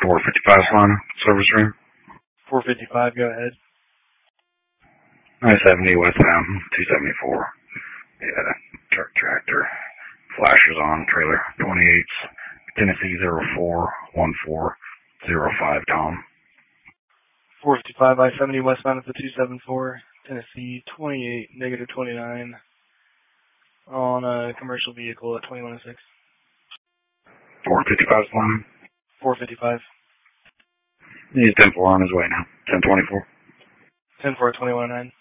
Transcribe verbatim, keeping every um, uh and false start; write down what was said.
four fifty-five line, service room. four fifty-five, go ahead. nine seventy westbound, two seventy-four. Yeah, truck tractor. Flashers on, trailer. twenty-eight, Tennessee zero four one four zero five, Tom. four fifty-five, I seventy westbound at the two seventy-four, Tennessee twenty-eight, negative twenty-nine, on a commercial vehicle at twenty-one oh six. four fifty-five line. four fifty-five. He's ten four on his way now. ten twenty-four. ten four, twenty-one oh nine.